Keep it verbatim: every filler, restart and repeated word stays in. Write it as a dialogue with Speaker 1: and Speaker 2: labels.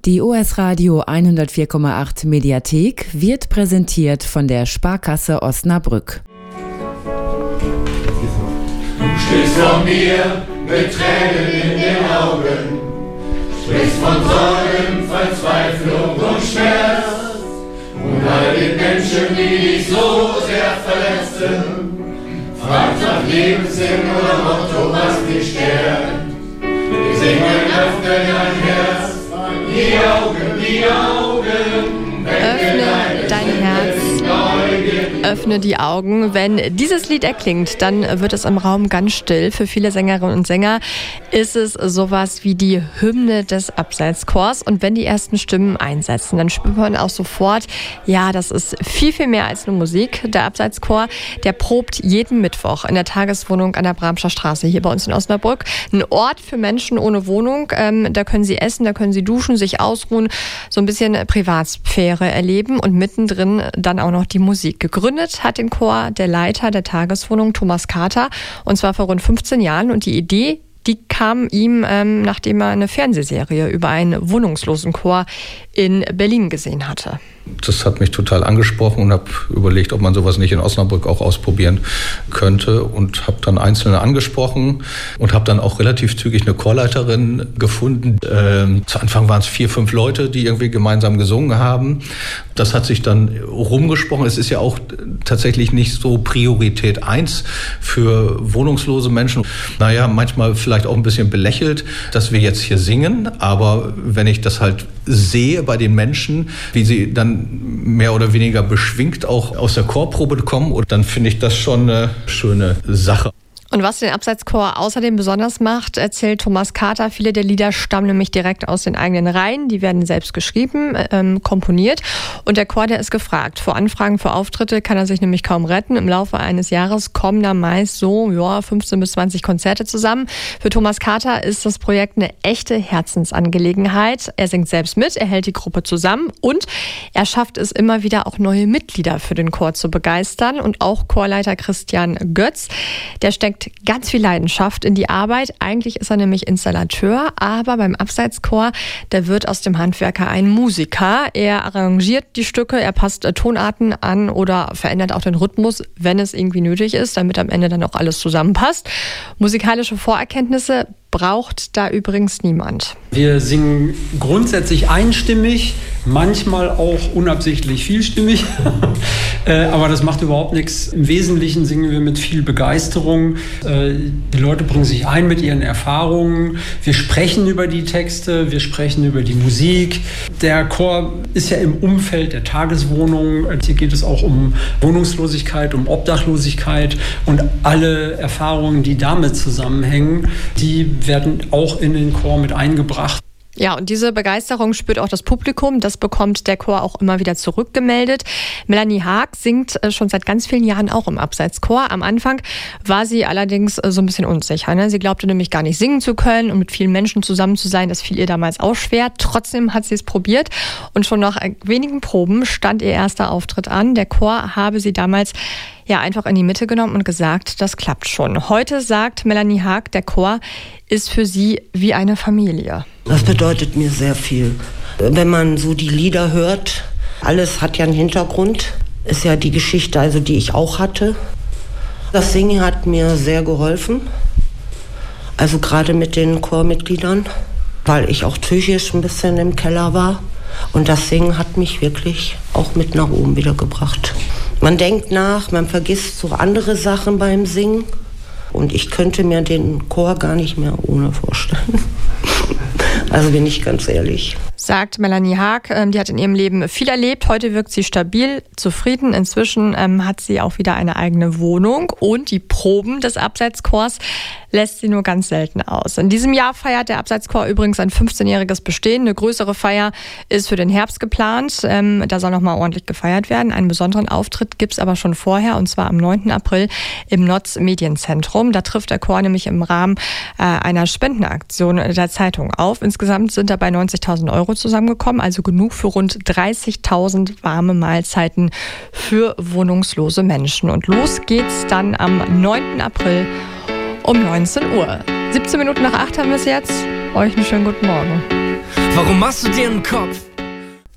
Speaker 1: Die O S Radio hundertvier Komma acht Mediathek wird präsentiert von der Sparkasse Osnabrück.
Speaker 2: Du stehst vor mir mit Tränen in den Augen, sprichst von Sorgen, Verzweiflung und Schmerz und all den Menschen, die dich so sehr verletzen. Fragt nach Lebenssinn oder Motto, was dich stärkt. Wir singen, öffne dein Herz, die Augen, die Augen,
Speaker 3: öffne dein Herz, öffne die Augen. Wenn dieses Lied erklingt, dann wird es im Raum ganz still. Für viele Sängerinnen und Sänger ist es sowas wie die Hymne des Abseitschors. Und wenn die ersten Stimmen einsetzen, dann spürt man auch sofort, ja, das ist viel, viel mehr als nur Musik. Der Abseitschor, der probt jeden Mittwoch in der Tageswohnung an der Bramscher Straße hier bei uns in Osnabrück. Ein Ort für Menschen ohne Wohnung. Ähm, da können sie essen, da können sie duschen, sich ausruhen, so ein bisschen Privatsphäre erleben und mittendrin dann auch noch die Musik. Gegründet hat den Chor der Leiter der Tageswohnung, Thomas Carter, und zwar vor rund fünfzehn Jahren. Und die Idee, die kam ihm, ähm, nachdem er eine Fernsehserie über einen wohnungslosen Chor in Berlin gesehen hatte.
Speaker 4: Das hat mich total angesprochen und habe überlegt, ob man sowas nicht in Osnabrück auch ausprobieren könnte und habe dann Einzelne angesprochen und habe dann auch relativ zügig eine Chorleiterin gefunden. Ähm, zu Anfang waren es vier, fünf Leute, die irgendwie gemeinsam gesungen haben. Das hat sich dann rumgesprochen. Es ist ja auch tatsächlich nicht so Priorität eins für wohnungslose Menschen. Naja, manchmal vielleicht auch ein bisschen belächelt, dass wir jetzt hier singen. Aber wenn ich das halt sehe bei den Menschen, wie sie dann mehr oder weniger beschwingt auch aus der Chorprobe kommen, und dann finde ich das schon eine schöne Sache.
Speaker 3: Und was den Abseitschor außerdem besonders macht, erzählt Thomas Carter. Viele der Lieder stammen nämlich direkt aus den eigenen Reihen. Die werden selbst geschrieben, ähm, komponiert. Und der Chor, der ist gefragt. Vor Anfragen für Auftritte kann er sich nämlich kaum retten. Im Laufe eines Jahres kommen da meist so ja, fünfzehn bis zwanzig Konzerte zusammen. Für Thomas Carter ist das Projekt eine echte Herzensangelegenheit. Er singt selbst mit, er hält die Gruppe zusammen und er schafft es immer wieder auch neue Mitglieder für den Chor zu begeistern. Und auch Chorleiter Christian Götz, der steckt ganz viel Leidenschaft in die Arbeit. Eigentlich ist er nämlich Installateur, aber beim Abseitschor, da wird aus dem Handwerker ein Musiker. Er arrangiert die Stücke, er passt Tonarten an oder verändert auch den Rhythmus, wenn es irgendwie nötig ist, damit am Ende dann auch alles zusammenpasst. Musikalische Vorerkenntnisse braucht da übrigens niemand.
Speaker 5: Wir singen grundsätzlich einstimmig, manchmal auch unabsichtlich vielstimmig, äh, aber das macht überhaupt nichts. Im Wesentlichen singen wir mit viel Begeisterung. Äh, die Leute bringen sich ein mit ihren Erfahrungen. Wir sprechen über die Texte, wir sprechen über die Musik. Der Chor ist ja im Umfeld der Tageswohnung. Hier geht es auch um Wohnungslosigkeit, um Obdachlosigkeit und alle Erfahrungen, die damit zusammenhängen, die werden auch in den Chor mit eingebracht.
Speaker 3: Ja, und diese Begeisterung spürt auch das Publikum. Das bekommt der Chor auch immer wieder zurückgemeldet. Melanie Haag singt schon seit ganz vielen Jahren auch im Abseitschor. Am Anfang war sie allerdings so ein bisschen unsicher. Ne? Sie glaubte nämlich gar nicht singen zu können und mit vielen Menschen zusammen zu sein. Das fiel ihr damals auch schwer. Trotzdem hat sie es probiert und schon nach wenigen Proben stand ihr erster Auftritt an. Der Chor habe sie damals ja einfach in die Mitte genommen und gesagt, das klappt schon. Heute sagt Melanie Haag, der Chor ist für sie wie eine Familie.
Speaker 6: Das bedeutet mir sehr viel. Wenn man so die Lieder hört, alles hat ja einen Hintergrund. Ist ja die Geschichte, also die ich auch hatte. Das Singen hat mir sehr geholfen. Also gerade mit den Chormitgliedern, weil ich auch psychisch ein bisschen im Keller war. Und das Singen hat mich wirklich auch mit nach oben wieder gebracht. Man denkt nach, man vergisst so andere Sachen beim Singen. Und ich könnte mir den Chor gar nicht mehr ohne vorstellen. Also bin ich ganz ehrlich.
Speaker 3: Sagt Melanie Haag. Die hat in ihrem Leben viel erlebt. Heute wirkt sie stabil, zufrieden. Inzwischen ähm, hat sie auch wieder eine eigene Wohnung. Und die Proben des Abseitschors lässt sie nur ganz selten aus. In diesem Jahr feiert der Abseitschor übrigens ein fünfzehnjähriges Bestehen. Eine größere Feier ist für den Herbst geplant. Ähm, da soll nochmal ordentlich gefeiert werden. Einen besonderen Auftritt gibt es aber schon vorher, und zwar am neunten April im Notz Medienzentrum. Da trifft der Chor nämlich im Rahmen äh, einer Spendenaktion der Zeitung auf. Insgesamt sind dabei neunzigtausend Euro zusammengekommen, also genug für rund dreißigtausend warme Mahlzeiten für wohnungslose Menschen. Und los geht's dann am neunten April um neunzehn Uhr. siebzehn Minuten nach acht haben wir es jetzt. Euch einen schönen guten Morgen.
Speaker 7: Warum machst du dir einen Kopf?